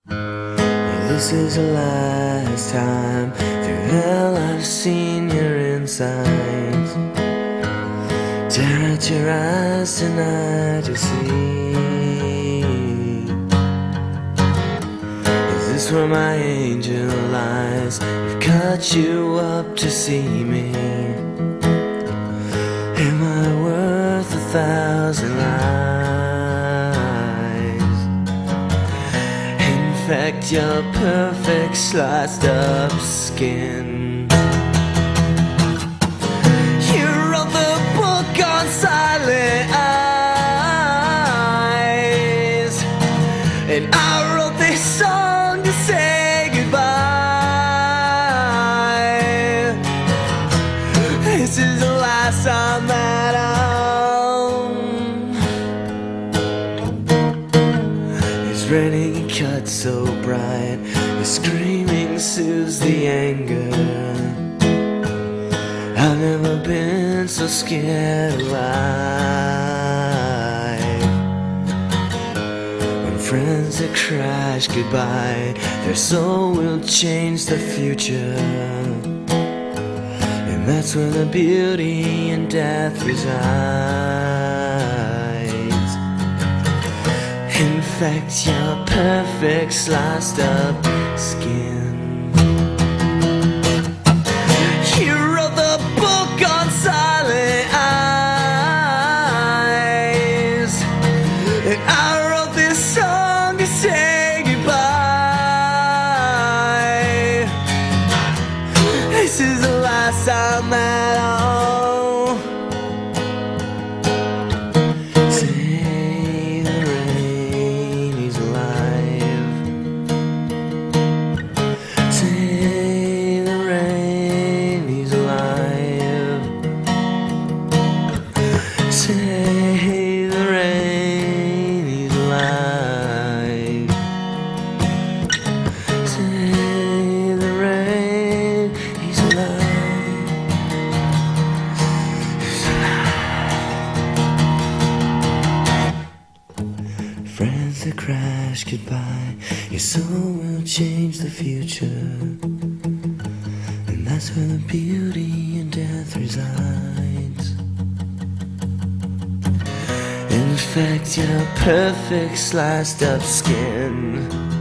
This is the last time through hell I've seen your insides. Tear out your eyes tonight to see. Is this where my angel lies? We've cut you up to see me. Am I worth 1,000 lies? Infect your perfect sliced up skin. You wrote the book on silent eyes, and I wrote this song to say goodbye. This is the last time that it's raining and cut so bright. The screaming soothes the anger. I've never been so scared alive. When friends that crash goodbye, their soul will change the future. And that's where the beauty in death resides. Infect your perfect sliced up skin. You wrote the book on silent eyes, and I wrote this song to say goodbye. This is the last time that I'll say the rain is alive. Say the rain is alive. Say the rain is alive. Say the rain is alive. Friends that crash goodbye, your soul will change the future. And that's where the beauty in death resides. Infect your perfect sliced up skin.